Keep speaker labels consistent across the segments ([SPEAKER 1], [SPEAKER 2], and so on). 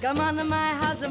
[SPEAKER 1] Come on to my house,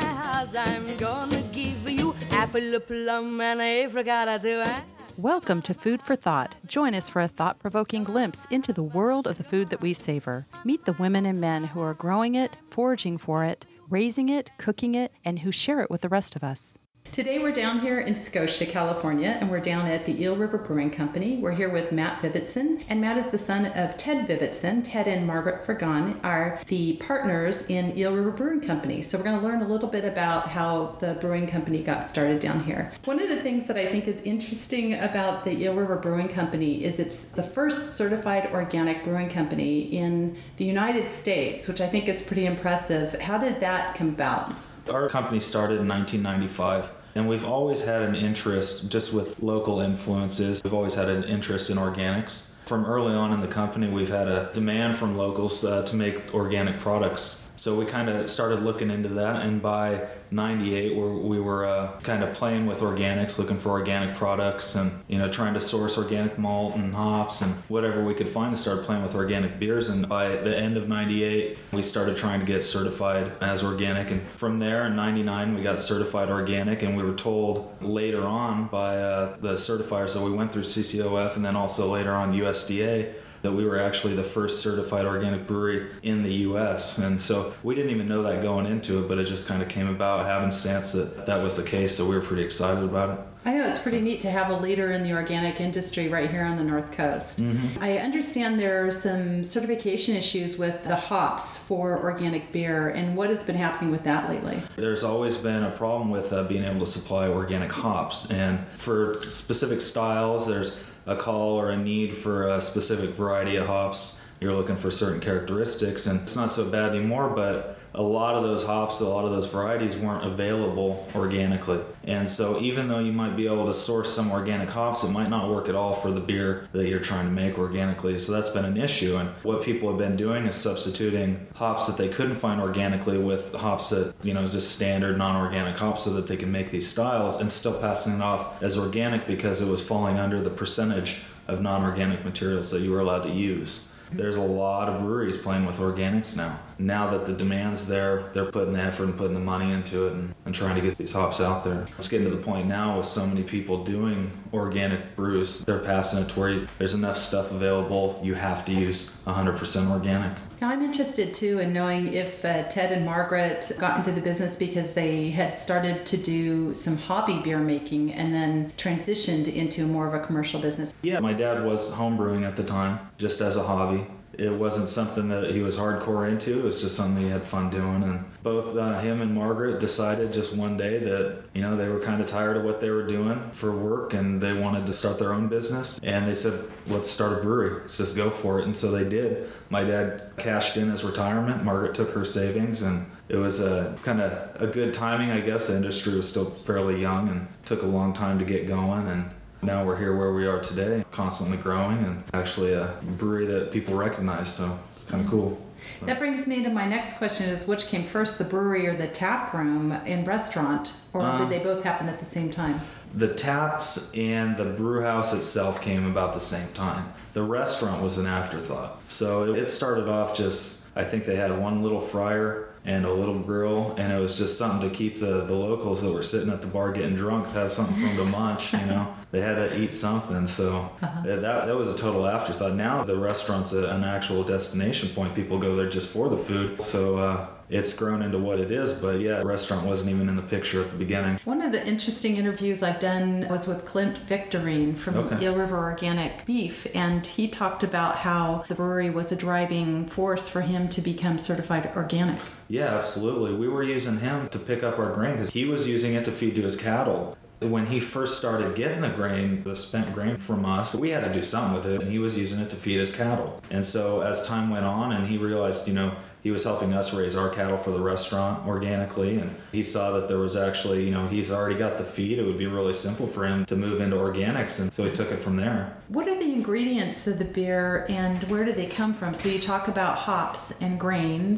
[SPEAKER 1] I'm gonna give you apple, a plum, and a apricot too.
[SPEAKER 2] Welcome to Food for Thought. Join us for a thought-provoking glimpse into the world of the food that we savor. Meet the women and men who are growing it, foraging for it, raising it, cooking it, and who share it with the rest of us.
[SPEAKER 3] Today we're down here in Scotia, California, and we're down at the Eel River Brewing Company. We're here with Matt Vivitson, and Matt is the son of Ted Vivitson. Ted and Margaret Fergon are the partners in Eel River Brewing Company. So we're going to learn a little bit about how the brewing company got started down here. One of the things that I think is interesting about the Eel River Brewing Company is it's the first certified organic brewing company in the United States, which I think is pretty impressive. How did that come about?
[SPEAKER 4] Our company started in 1995. And we've always had an interest, just with local influences, we've always had an interest in organics. From early on in the company, we've had a demand from locals to make organic products. So we kind of started looking into that, and by 98 we were kind of playing with organics, looking for organic products, and trying to source organic malt and hops and whatever we could find, to start playing with organic beers. And by the end of 98 we started trying to get certified as organic, and from there in 99 we got certified organic, and we were told later on by the certifiers that we went through CCOF and then also later on USDA that we were actually the first certified organic brewery in the U.S. And so we didn't even know that going into it, but it just kind of came about happenstance that was the case, so we were pretty excited about it.
[SPEAKER 3] I know it's pretty neat to have a leader in the organic industry right here on the North Coast.
[SPEAKER 4] Mm-hmm.
[SPEAKER 3] I understand there are some certification issues with the hops for organic beer, and what has been happening with that lately?
[SPEAKER 4] There's always been a problem with being able to supply organic hops, and for specific styles there's a call or a need for a specific variety of hops. You're looking for certain characteristics, and it's not so bad anymore, but a lot of those hops, a lot of those varieties weren't available organically. And so even though you might be able to source some organic hops, it might not work at all for the beer that you're trying to make organically. So that's been an issue. And what people have been doing is substituting hops that they couldn't find organically with hops that, just standard non-organic hops, so that they can make these styles and still passing it off as organic because it was falling under the percentage of non-organic materials that you were allowed to use. There's a lot of breweries playing with organics now. Now that the demand's there, they're putting the effort and putting the money into it and trying to get these hops out there. It's getting to the point now with so many people doing organic brews, they're passing it to where there's enough stuff available, you have to use 100% organic.
[SPEAKER 3] Now I'm interested too in knowing if Ted and Margaret got into the business because they had started to do some hobby beer making and then transitioned into more of a commercial business.
[SPEAKER 4] Yeah, my dad was homebrewing at the time, just as a hobby. It wasn't something that he was hardcore into. It was just something he had fun doing. And both him and Margaret decided just one day that, they were kind of tired of what they were doing for work and they wanted to start their own business. And they said, let's start a brewery. Let's just go for it. And so they did. My dad cashed in his retirement. Margaret took her savings, and it was kind of a good timing, I guess. The industry was still fairly young and took a long time to get going. And now we're here where we are today, constantly growing, and actually a brewery that people recognize, so it's kind of cool.
[SPEAKER 3] That brings me to my next question is, which came first, the brewery or the tap room in restaurant, or did they both happen at the same time?
[SPEAKER 4] The taps and the brew house itself came about the same time. The restaurant was an afterthought. So it started off just, I think they had one little fryer and a little grill, and it was just something to keep the locals that were sitting at the bar getting drunk have something for them to munch, They had to eat something, so that was a total afterthought. Now the restaurant's an actual destination point. People go there just for the food, so it's grown into what it is, but yeah, the restaurant wasn't even in the picture at the beginning.
[SPEAKER 3] One of the interesting interviews I've done was with Clint Victorine from Eel River Organic Beef, and he talked about how the brewery was a driving force for him to become certified organic.
[SPEAKER 4] Yeah, absolutely. We were using him to pick up our grain because he was using it to feed to his cattle. When he first started getting the spent grain from us, we had to do something with it, and he was using it to feed his cattle. And so as time went on and he realized, he was helping us raise our cattle for the restaurant organically, and he saw that there was actually, he's already got the feed. It would be really simple for him to move into organics, and so he took it from there.
[SPEAKER 3] What are the ingredients of the beer, and where do they come from? So you talk about hops and grains,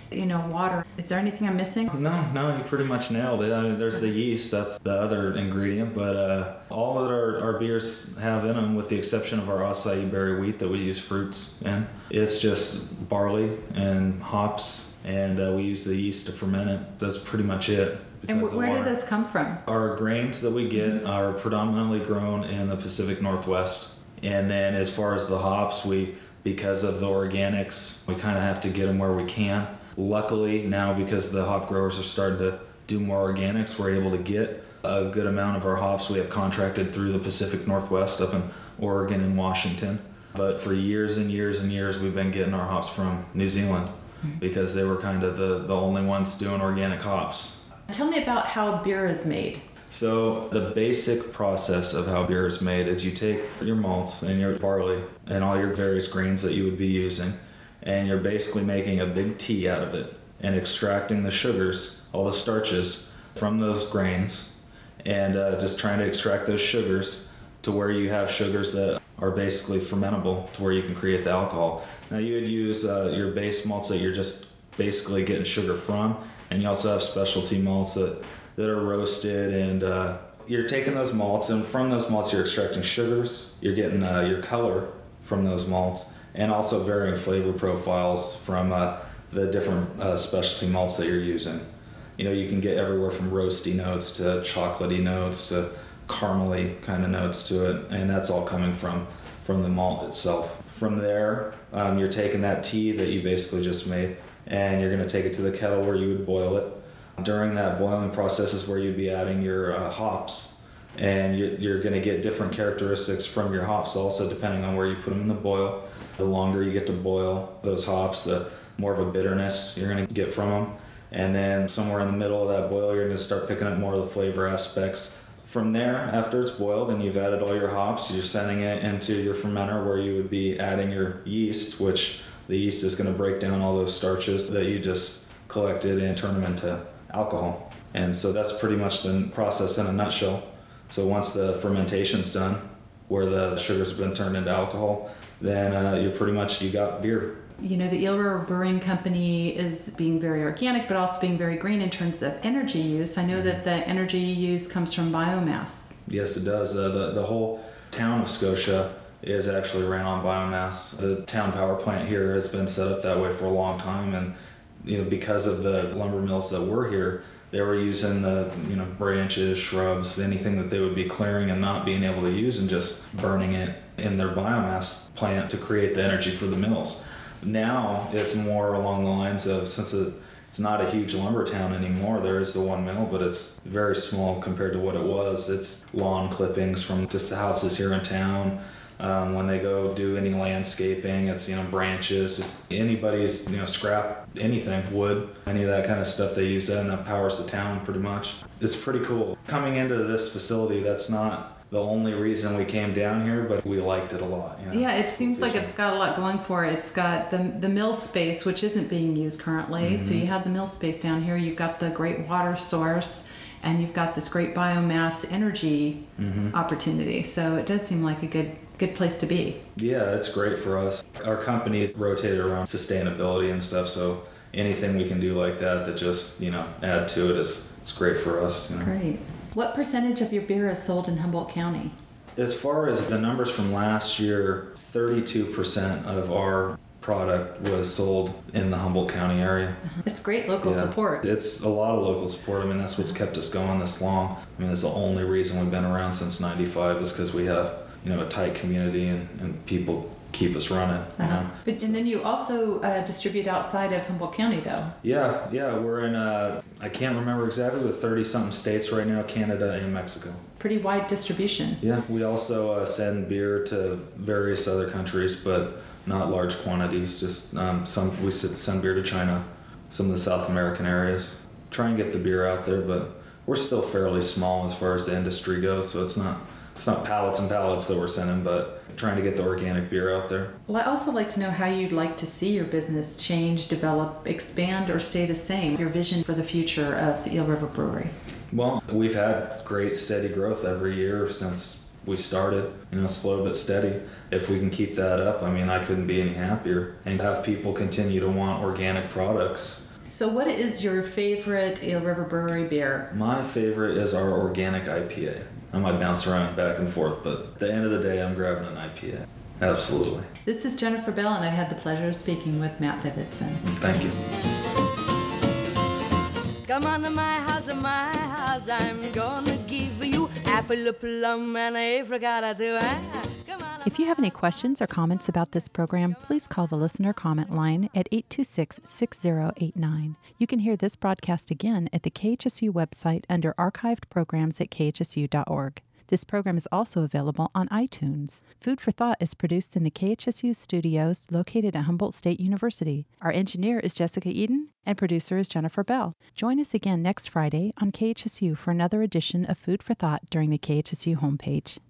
[SPEAKER 3] water. Is there anything I'm missing?
[SPEAKER 4] No, you pretty much nailed it. I mean, there's the yeast, that's the other ingredient, but all that our beers have in them, with the exception of our acai berry wheat that we use fruits in, it's just barley and hops, and we use the yeast to ferment it. That's pretty much it.
[SPEAKER 3] And where do those come from?
[SPEAKER 4] Our grains that we get are predominantly grown in the Pacific Northwest. And then as far as the hops, because of the organics, we kind of have to get them where we can. Luckily now, because the hop growers are starting to do more organics, we're able to get a good amount of our hops. We have contracted through the Pacific Northwest up in Oregon and Washington. But for years and years and years, we've been getting our hops from New Zealand because they were kind of the only ones doing organic hops.
[SPEAKER 3] Tell me about how beer is made.
[SPEAKER 4] So the basic process of how beer is made is you take your malts and your barley and all your various grains that you would be using, and you're basically making a big tea out of it and extracting the sugars, all the starches from those grains, and just trying to extract those sugars to where you have sugars that are basically fermentable to where you can create the alcohol. Now you would use your base malts that you're just basically getting sugar from, and you also have specialty malts that are roasted, and you're taking those malts, and from those malts you're extracting sugars, you're getting your color from those malts, and also varying flavor profiles from the different specialty malts that you're using. You can get everywhere from roasty notes to chocolatey notes to caramely kind of notes to it, and that's all coming from the malt itself. From there, you're taking that tea that you basically just made, and you're going to take it to the kettle where you would boil it. During that boiling process is where you'd be adding your hops, and you're going to get different characteristics from your hops also depending on where you put them in the boil. The longer you get to boil those hops, the more of a bitterness you're going to get from them. And then somewhere in the middle of that boil, you're going to start picking up more of the flavor aspects. From there, after it's boiled and you've added all your hops, you're sending it into your fermenter where you would be adding your yeast, which the yeast is going to break down all those starches that you just collected and turn them into alcohol. And so that's pretty much the process in a nutshell. So once the fermentation's done, where the sugars have been turned into alcohol, then you got beer.
[SPEAKER 3] The Eel River Brewing Company is being very organic, but also being very green in terms of energy use. I know that the energy use comes from biomass.
[SPEAKER 4] Yes, it does. The whole town of Scotia is actually ran on biomass. The town power plant here has been set up that way for a long time, and because of the lumber mills that were here, they were using the branches, shrubs, anything that they would be clearing and not being able to use, and just burning it in their biomass plant to create the energy for the mills. Now it's more along the lines of, since it's not a huge lumber town anymore, there is the one mill, but it's very small compared to what it was. It's lawn clippings from just the houses here in town. When they go do any landscaping, it's branches, just anybody's scrap, anything, wood, any of that kind of stuff they use that, and that powers the town pretty much. It's pretty cool. Coming into this facility, that's not the only reason we came down here, but we liked it a lot.
[SPEAKER 3] Yeah, it seems like it's got a lot going for it. It's got the mill space, which isn't being used currently. So you have the mill space down here. You've got the great water source, and you've got this great biomass energy opportunity. So it does seem like a good place to be.
[SPEAKER 4] Yeah, it's great for us. Our company's rotated around sustainability and stuff, so anything we can do like that just add to it it's great for us.
[SPEAKER 3] Great. What percentage of your beer is sold in Humboldt County?
[SPEAKER 4] As far as the numbers from last year, 32% of our product was sold in the Humboldt County area.
[SPEAKER 3] It's great local support.
[SPEAKER 4] It's a lot of local support. I mean, that's what's kept us going this long. I mean, that's the only reason we've been around since '95 is because we have a tight community and people keep us running.
[SPEAKER 3] But and then you also distribute outside of Humboldt County, though.
[SPEAKER 4] Yeah, we're in I can't remember exactly, but 30-something states right now, Canada and Mexico.
[SPEAKER 3] Pretty wide distribution.
[SPEAKER 4] Yeah, we also send beer to various other countries, but not large quantities. Just we send beer to China, some of the South American areas. Try and get the beer out there, but we're still fairly small as far as the industry goes, so it's not pallets and pallets that we're sending, but trying to get the organic beer out there.
[SPEAKER 3] Well, I also like to know how you'd like to see your business change, develop, expand, or stay the same. Your vision for the future of Eel River Brewery.
[SPEAKER 4] Well, we've had great steady growth every year since we started, slow but steady. If we can keep that up, I couldn't be any happier. And have people continue to want organic products
[SPEAKER 3] So what is your favorite Eel River Brewery beer?
[SPEAKER 4] My favorite is our organic IPA. I might bounce around back and forth, but at the end of the day, I'm grabbing an IPA. Absolutely.
[SPEAKER 3] This is Jennifer Bell, and I've had the pleasure of speaking with Matt Vivitson.
[SPEAKER 4] Thank you.
[SPEAKER 1] Come on to my house, I'm gonna give you apple, a plum, and a apricot or two. Come on.
[SPEAKER 2] If you have any questions or comments about this program, please call the listener comment line at 826-6089. You can hear this broadcast again at the KHSU website under archived programs at khsu.org. This program is also available on iTunes. Food for Thought is produced in the KHSU studios located at Humboldt State University. Our engineer is Jessica Eden, and producer is Jennifer Bell. Join us again next Friday on KHSU for another edition of Food for Thought during the KHSU homepage.